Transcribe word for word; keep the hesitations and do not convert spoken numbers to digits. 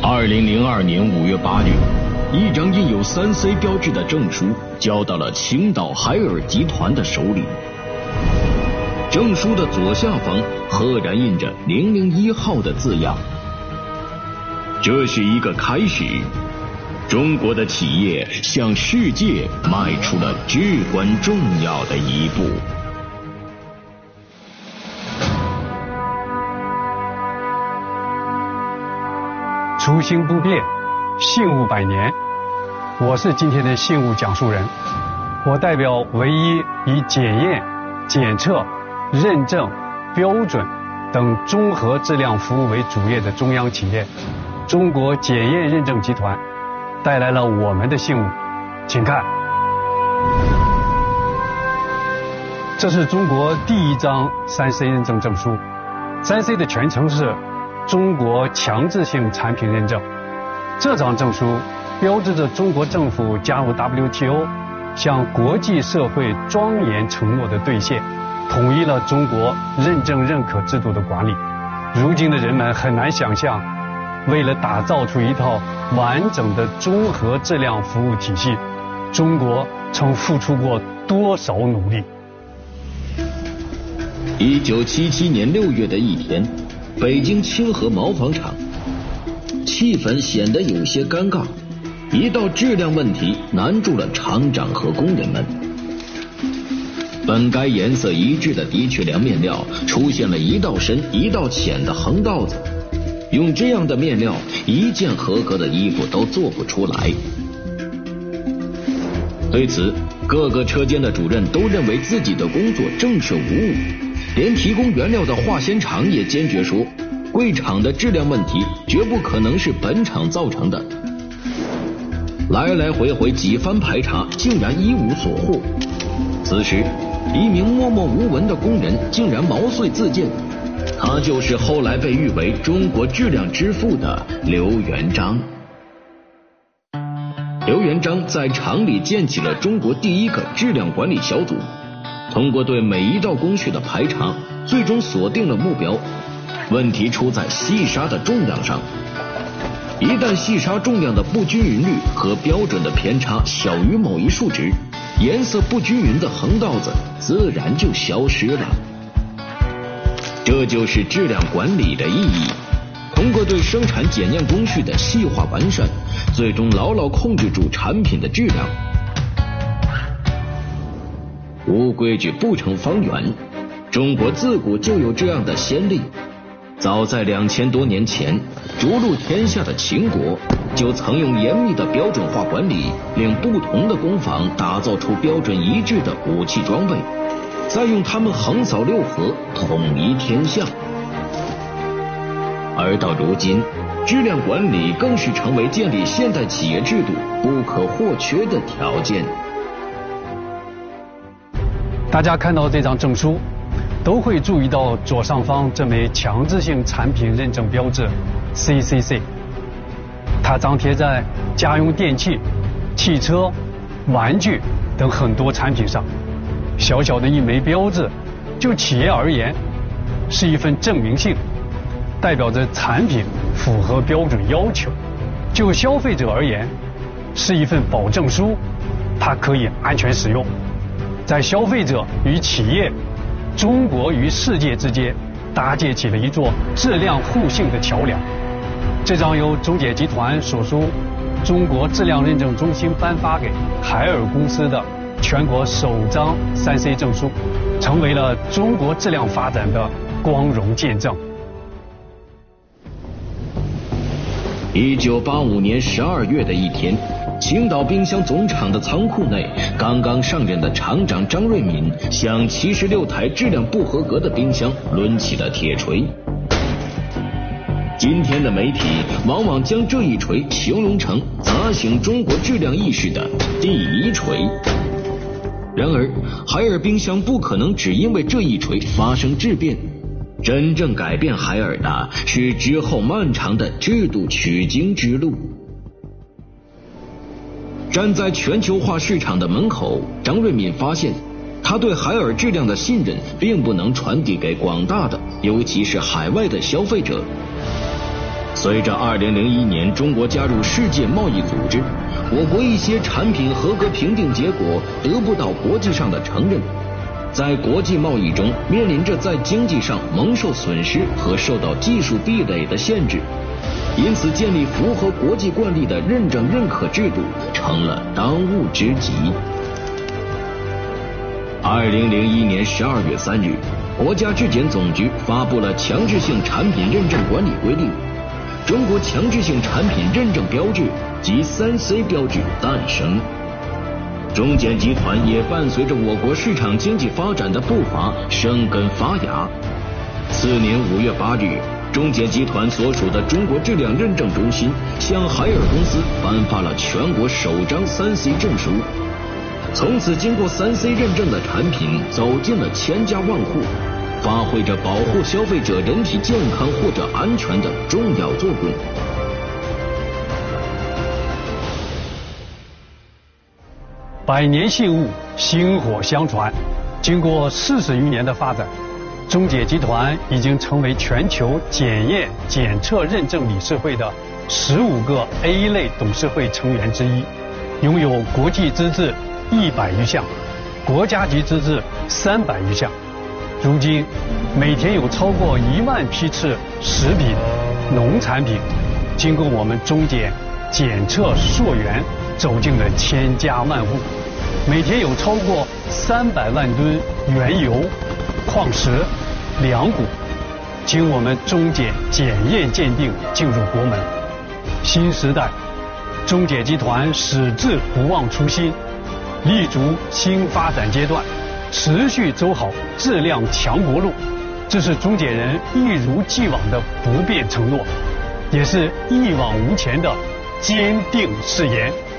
二零零二年五月八日，一张印有三 C 标志的证书交到了青岛海尔集团的手里。证书的左下方赫然印着零零一号的字样。这是一个开始，中国的企业向世界迈出了至关重要的一步。 初心不变，信物百年。我是今天的信物讲述人，我代表唯一以检验、检测、认证、标准等综合质量服务为主业的中央企业中国检验认证集团，带来了我们的信物，请看。这是中国第一张三 C 认证证书，三 C 的全称是中国强制性产品认证。这张证书标志着中国政府加入 W T O， 向国际社会庄严承诺的兑现，统一了中国认证认可制度的管理。如今的人们很难想象，为了打造出一套完整的综合质量服务体系，中国曾付出过多少努力。 一九七七年六月的一天，北京清河毛纺厂，气氛显得有些尴尬。一道质量问题难住了厂长和工人们。本该颜色一致的的确良面料出现了一道深一道浅的横道子，用这样的面料，一件合格的衣服都做不出来。对此，各个车间的主任都认为自己的工作正是无误，连提供原料的化纤厂也坚决说，贵厂的质量问题绝不可能是本厂造成的。来来回回几番排查，竟然一无所获。此时，一名默默无闻的工人竟然毛遂自荐，他就是后来被誉为中国质量之父的刘元璋。刘元璋在厂里建起了中国第一个质量管理小组，通过对每一道工序的排查，最终锁定了目标。问题出在细纱的重量上，一旦细纱重量的不均匀率和标准的偏差小于某一数值，颜色不均匀的横道子自然就消失了。这就是质量管理的意义，通过对生产检验工序的细化完善，最终牢牢控制住产品的质量。无规矩不成方圆，中国自古就有这样的先例。早在两千多年前，逐鹿天下的秦国就曾用严密的标准化管理，令不同的工坊打造出标准一致的武器装备，再用它们横扫六合，统一天下。而到如今，质量管理更是成为建立现代企业制度不可或缺的条件。 大家看到这张证书，都会注意到左上方这枚强制性产品认证标志 C C C， 它张贴在家用电器、汽车、玩具等很多产品上。小小的一枚标志，就企业而言是一份证明信，代表着产品符合标准要求；就消费者而言是一份保证书，它可以安全使用。在消费者与企业、中国与世界之间搭建起了一座质量互信的桥梁。这张由中检集团所属中国质量认证中心颁发给海尔公司的全国首张三 C 证书，成为了中国质量发展的光荣见证。 一九八五年十二月的一天，青岛冰箱总厂的仓库内，刚刚上任的厂长张瑞敏向七十六台质量不合格的冰箱抡起了铁锤。今天的媒体往往将这一锤形容成砸醒中国质量意识的第一锤。然而，海尔冰箱不可能只因为这一锤发生质变。真正改变海尔的是之后漫长的制度取经之路。站在全球化市场的门口，张瑞敏发现，他对海尔质量的信任并不能传递给广大的，尤其是海外的消费者。 随着二零零一年中国加入世界贸易组织，我国一些产品合格评定结果得不到国际上的承认，在国际贸易中面临着在经济上蒙受损失和受到技术壁垒的限制，因此建立符合国际惯例的认证认可制度成了当务之急。二零零一年十二月三日，国家质检总局发布了强制性产品认证管理规定，中国强制性产品认证标志及三 C 标志诞生。中检集团也伴随着我国市场经济发展的步伐生根发芽。次年五月八日，中检集团所属的中国质量认证中心向海尔公司颁发了全国首张三 C 证书。从此，经过三 C 认证的产品走进了千家万户，发挥着保护消费者人体健康或者安全的重要作用。 百年信物，薪火相传。经过四十余年的发展，中检集团已经成为全球检验检测认证理事会的十五个 A 类董事会成员之一，拥有国际资质一百余项，国家级资质三百余项。如今，每天有超过一万批次食品、农产品经过我们中检检测溯源，走进了千家万户。每天有超过三百万吨原油、矿石、粮谷经我们中检检验鉴定进入国门。新时代，中检集团矢志不忘初心，立足新发展阶段，持续走好质量强国路，这是中检人一如既往的不变承诺，也是一往无前的坚定誓言。